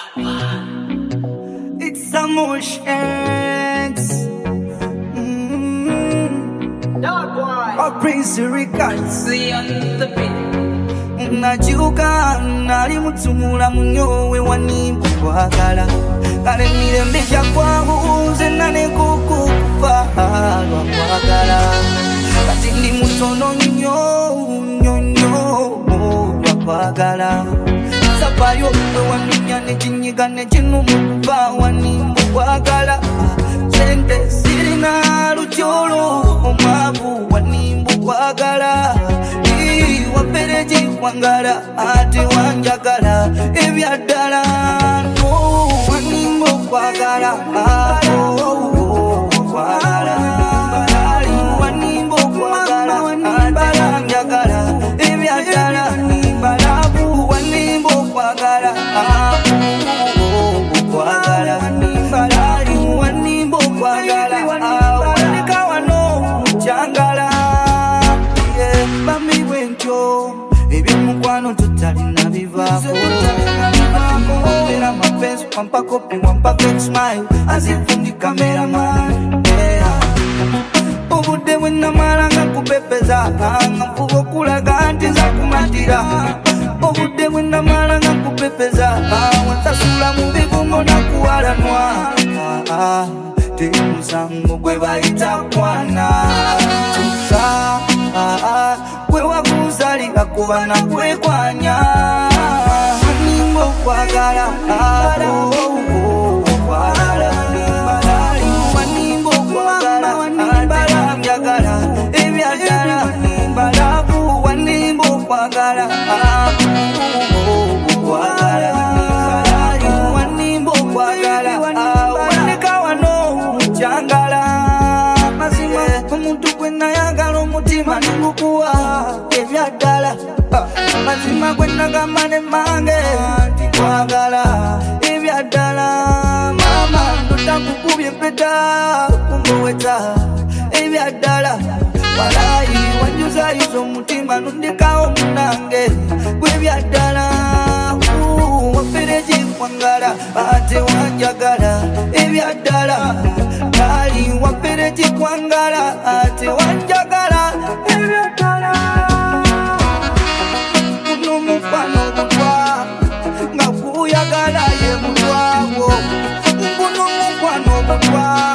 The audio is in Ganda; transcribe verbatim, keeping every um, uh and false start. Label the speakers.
Speaker 1: It's emotions. Mm-hmm.
Speaker 2: Dog boy.
Speaker 1: Or Prince Records.
Speaker 2: See on the beat.
Speaker 1: Najuka nali mutumula munyowe wanimbu kwagala kale mirembe jakwahuze nane kukufa lwa kwagala kati ndi mutono nnyo nnyo nnyo lwa kwagala sapayo mwe waminya nekinyiga nekinumukuva wanimbu kwagala sente sirina lukyolo omwavu wanimbu kwagala wapereji kwangala ate wanjagala ebyaddala wanimbo kwagala kwagala wanimbo kwagala ate wanjagala ebyaddala balabu wanimbo kwagala kwagala wanimbo kwagala waleka wano changala bami wentyo ebyomukwano tutalina bivaako era mapenzi wampa kopi wampa fake smile azifundi cameraman obudde bwenamala nga nkupepeza nga nfuba okulaga nti nza kumatira obudde bwenamala nga nkupepeza wansasula mu bibumo nakuwalanwa temusango gwe bayita kwana kwe wakuzalika kuba na kwekwanya wanimbo kwagala kwagala wanimbo kwagala ate njagala ebyaddala balabu wanimbo kwagala kwagala wanimbo kwagala waleka wano changala mazima omuntu gwe nayagala omutima ningukuwa ebyaddala mazima gwe nagamba ne mange nti kwagala ebyaddala mama ndotakukubye empeta kumboweta ebyaddala walayi wanjuzayuza omutima nondekawo munange gwebyaddala wapereji kwangala ate wanjagala ebyaddala kali wapereji kwangala ate wanjagala ebyaddala guno mukwano gutwa nga kuyagala ye mutwawo guno mukwano gutwa